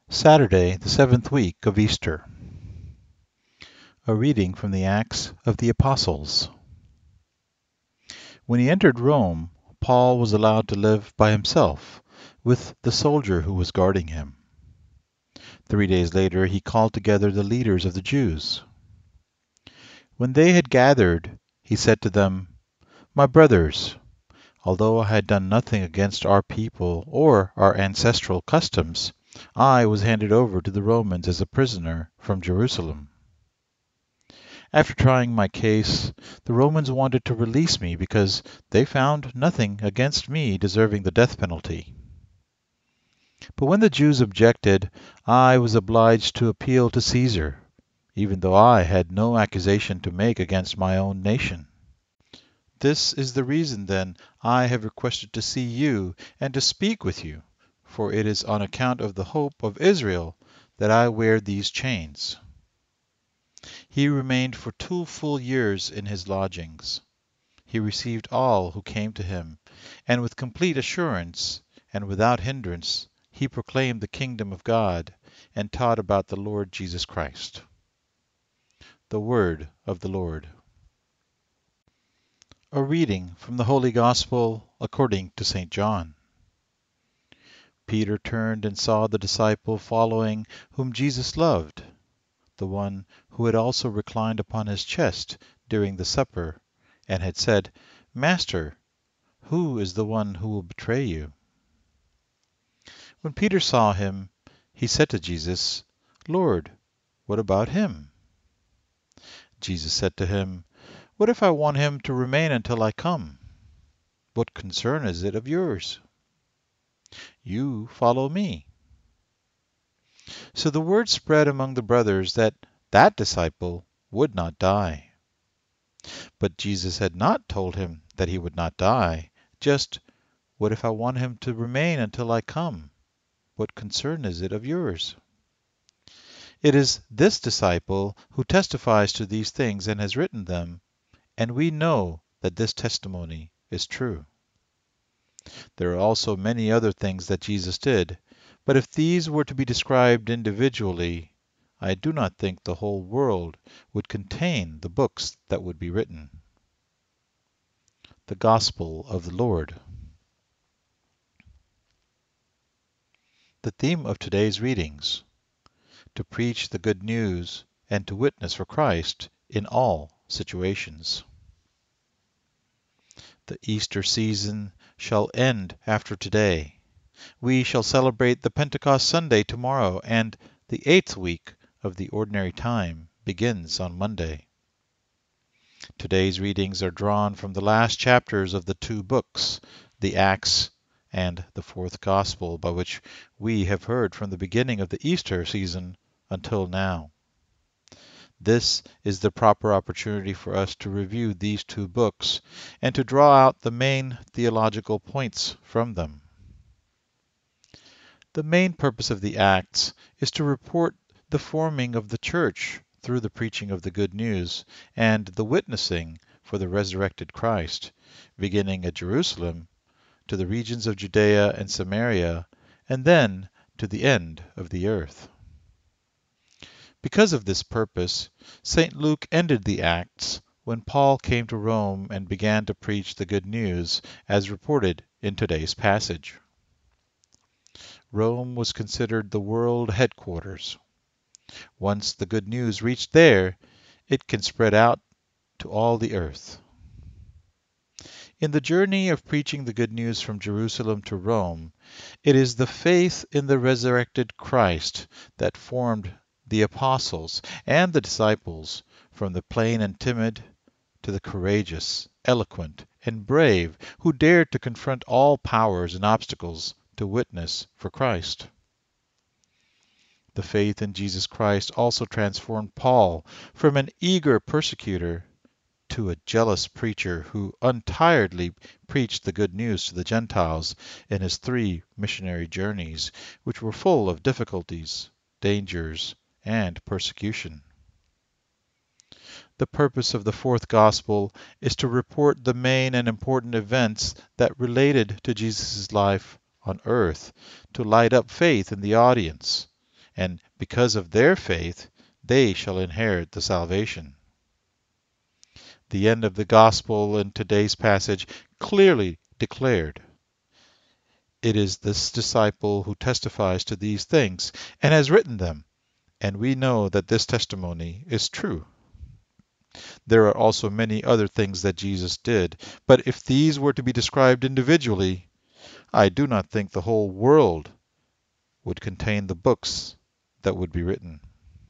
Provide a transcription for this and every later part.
Saturday, the seventh week of Easter. A reading from the Acts of the Apostles. When he entered Rome, Paul was allowed to live by himself with the soldier who was guarding him. 3 days later, he called together the leaders of the Jews. When they had gathered, he said to them, "My brothers, although I had done nothing against our people or our ancestral customs, I was handed over to the Romans as a prisoner from Jerusalem. After trying my case, the Romans wanted to release me because they found nothing against me deserving the death penalty. But when the Jews objected, I was obliged to appeal to Caesar, even though I had no accusation to make against my own nation. This is the reason, then, I have requested to see you and to speak with you, for it is on account of the hope of Israel that I wear these chains." He remained for 2 full years in his lodgings. He received all who came to him, and with complete assurance and without hindrance he proclaimed the kingdom of God and taught about the Lord Jesus Christ. The word of the Lord. A reading from the Holy Gospel according to St. John. Peter turned and saw the disciple following whom Jesus loved, the one who had also reclined upon his chest during the supper, and had said, "Master, who is the one who will betray you?" When Peter saw him, he said to Jesus, "Lord, what about him?" Jesus said to him, "What if I want him to remain until I come? What concern is it of yours? You follow me." So the word spread among the brothers that that disciple would not die. But Jesus had not told him that he would not die, just, "What if I want him to remain until I come? What concern is it of yours?" It is this disciple who testifies to these things and has written them, and we know that this testimony is true. There are also many other things that Jesus did, but if these were to be described individually, I do not think the whole world would contain the books that would be written. The Gospel of the Lord. The theme of today's readings: to preach the good news and to witness for Christ in all situations. The Easter season shall end after today. We shall celebrate the Pentecost Sunday tomorrow, and the 8th week of the Ordinary Time begins on Monday. Today's readings are drawn from the last chapters of the 2 books, the Acts and the 4th Gospel, by which we have heard from the beginning of the Easter season until now. This is the proper opportunity for us to review these 2 books and to draw out the main theological points from them. The main purpose of the Acts is to report the forming of the Church through the preaching of the good news and the witnessing for the resurrected Christ, beginning at Jerusalem, to the regions of Judea and Samaria, and then to the end of the earth. Because of this purpose, St. Luke ended the Acts when Paul came to Rome and began to preach the good news, as reported in today's passage. Rome was considered the world headquarters. Once the good news reached there, it can spread out to all the earth. In the journey of preaching the good news from Jerusalem to Rome, it is the faith in the resurrected Christ that formed the apostles and the disciples, from the plain and timid to the courageous, eloquent, and brave, who dared to confront all powers and obstacles to witness for Christ. The faith in Jesus Christ also transformed Paul from an eager persecutor to a jealous preacher who untiredly preached the good news to the Gentiles in his 3 missionary journeys, which were full of difficulties, dangers, and persecution. The purpose of the 4th Gospel is to report the main and important events that related to Jesus' life on earth, to light up faith in the audience, and because of their faith, they shall inherit the salvation. The end of the gospel in today's passage clearly declared. It is this disciple who testifies to these things and has written them, and we know that this testimony is true. There are also many other things that Jesus did, but if these were to be described individually, I do not think the whole world would contain the books that would be written.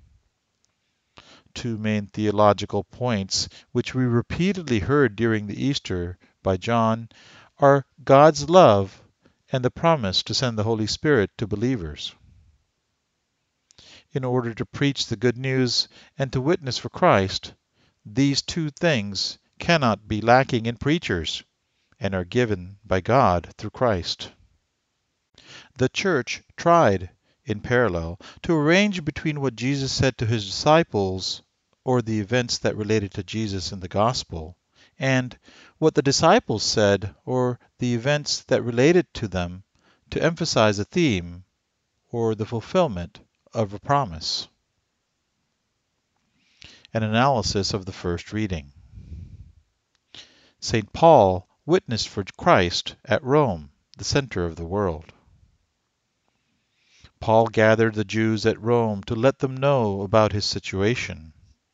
Two main theological points which we repeatedly heard during the Easter by John are God's love and the promise to send the Holy Spirit to believers. In order to preach the good news and to witness for Christ, these two things cannot be lacking in preachers and are given by God through Christ. The church tried, in parallel, to arrange between what Jesus said to his disciples, or the events that related to Jesus in the gospel, and what the disciples said, or the events that related to them, to emphasize a theme, or the fulfillment of a promise. An analysis of the first reading. St. Paul witnessed for Christ at Rome, the center of the world. Paul gathered the Jews at Rome to let them know about his situation.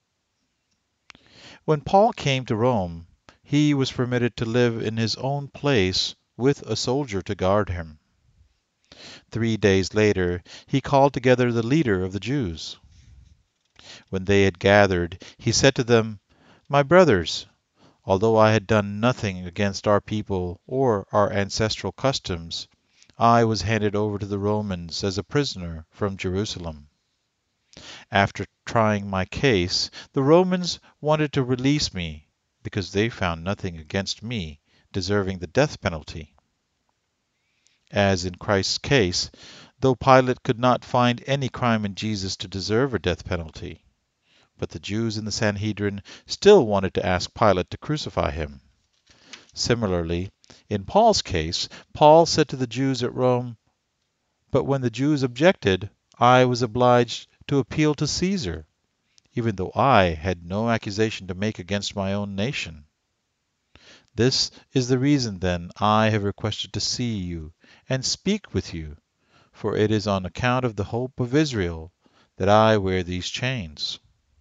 When Paul came to Rome, he was permitted to live in his own place with a soldier to guard him. 3 days later, he called together the leader of the Jews. When they had gathered, he said to them, "My brothers, although I had done nothing against our people or our ancestral customs, I was handed over to the Romans as a prisoner from Jerusalem. After trying my case, the Romans wanted to release me because they found nothing against me deserving the death penalty." As in Christ's case, though Pilate could not find any crime in Jesus to deserve a death penalty, but the Jews in the Sanhedrin still wanted to ask Pilate to crucify him. Similarly, in Paul's case, Paul said to the Jews at Rome, "But when the Jews objected, I was obliged to appeal to Caesar, even though I had no accusation to make against my own nation. This is the reason, then, I have requested to see you and speak with you, for it is on account of the hope of Israel that I wear these chains."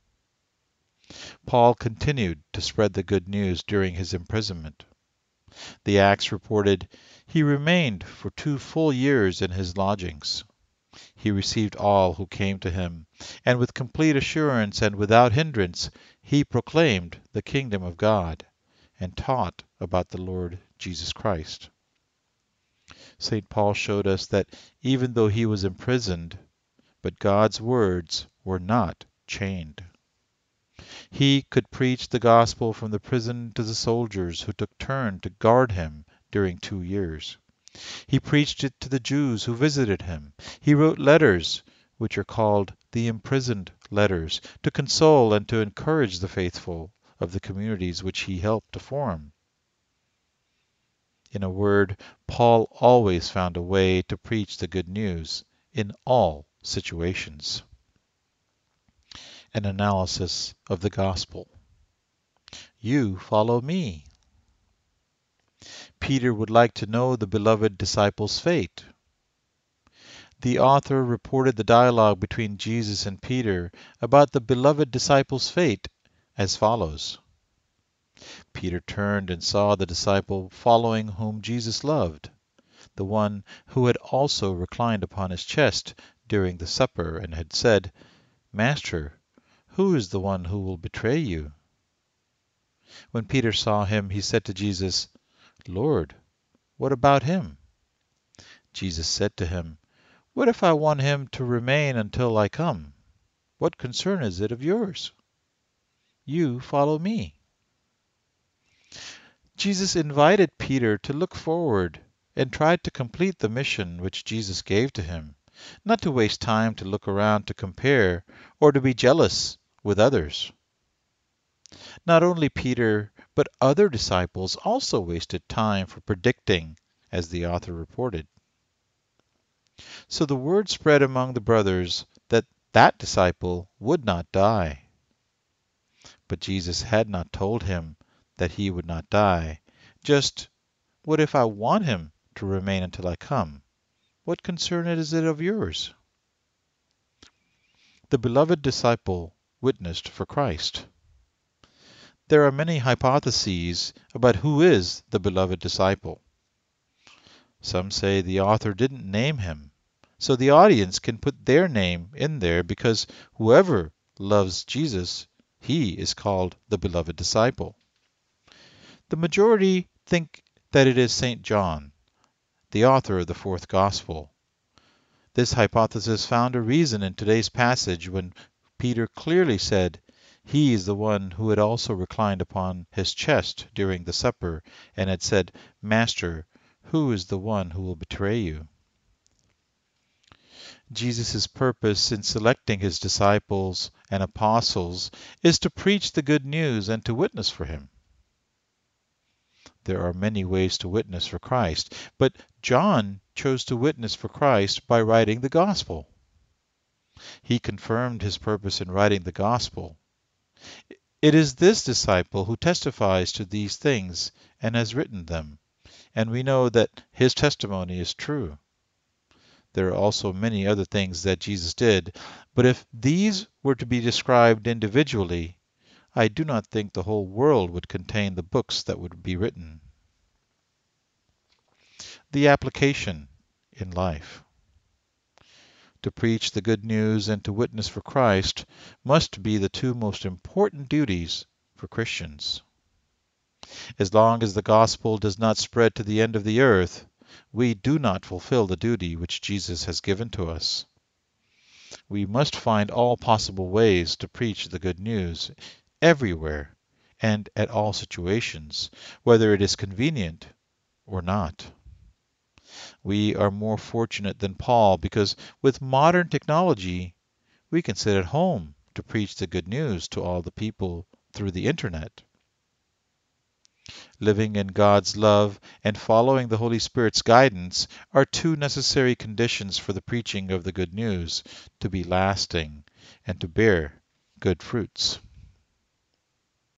Paul continued to spread the good news during his imprisonment. The Acts reported, "He remained for 2 full years in his lodgings. He received all who came to him, and with complete assurance and without hindrance he proclaimed the kingdom of God, and taught about the Lord Jesus Christ." St. Paul showed us that even though he was imprisoned, but God's words were not chained. He could preach the gospel from the prison to the soldiers who took turn to guard him during 2 years. He preached it to the Jews who visited him. He wrote letters, which are called the imprisoned letters, to console and to encourage the faithful of the communities which he helped to form. In a word, Paul always found a way to preach the good news in all situations. An analysis of the gospel. You follow me. Peter would like to know the beloved disciple's fate. The author reported the dialogue between Jesus and Peter about the beloved disciple's fate as follows. Peter turned and saw the disciple following whom Jesus loved, the one who had also reclined upon his chest during the supper and had said, "Master, who is the one who will betray you?" When Peter saw him, he said to Jesus, "Lord, what about him?" Jesus said to him, "What if I want him to remain until I come? What concern is it of yours? You follow me." Jesus invited Peter to look forward and try to complete the mission which Jesus gave to him, not to waste time to look around to compare or to be jealous with others. Not only Peter, but other disciples also wasted time for predicting, as the author reported. So the word spread among the brothers That disciple would not die. But Jesus had not told him that he would not die. Just, what if I want him to remain until I come? What concern is it of yours? The beloved disciple witnessed for Christ. There are many hypotheses about who is the beloved disciple. Some say the author didn't name him, so the audience can put their name in there because whoever loves Jesus, he is called the beloved disciple. The majority think that it is St. John, the author of the fourth gospel. This hypothesis found a reason in today's passage when Peter clearly said he is the one who had also reclined upon his chest during the supper and had said, "Master, who is the one who will betray you?" Jesus' purpose in selecting his disciples and apostles is to preach the good news and to witness for him. There are many ways to witness for Christ, but John chose to witness for Christ by writing the gospel. He confirmed his purpose in writing the gospel. It is this disciple who testifies to these things and has written them, and we know that his testimony is true. There are also many other things that Jesus did, but if these were to be described individually, I do not think the whole world would contain the books that would be written. The application in life. To preach the good news and to witness for Christ must be the two most important duties for Christians. As long as the gospel does not spread to the end of the earth, we do not fulfill the duty which Jesus has given to us. We must find all possible ways to preach the good news everywhere and at all situations, whether it is convenient or not. We are more fortunate than Paul because with modern technology, we can sit at home to preach the good news to all the people through the internet. Living in God's love and following the Holy Spirit's guidance are two necessary conditions for the preaching of the good news to be lasting and to bear good fruits.